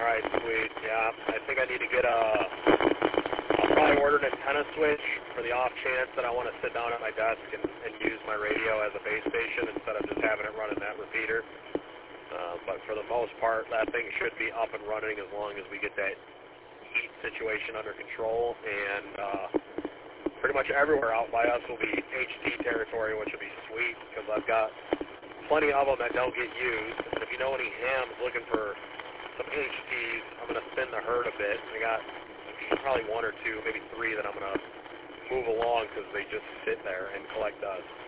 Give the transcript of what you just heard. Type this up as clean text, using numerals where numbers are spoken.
right, sweet. Yeah, I think I need to get I'll probably order an antenna switch for the off chance that I want to sit down at my desk and use my radio as a base station instead of just having it running that repeater. But for the most part, that thing should be up and running as long as we get that heat situation under control. And pretty much everywhere out by us will be HT territory, which will be sweet because I've got plenty of them that don't get used. And if you know any hams looking for some HTs, I'm going to spin the herd a bit. I got probably one or two, maybe three that I'm going to move along because they just sit there and collect dust.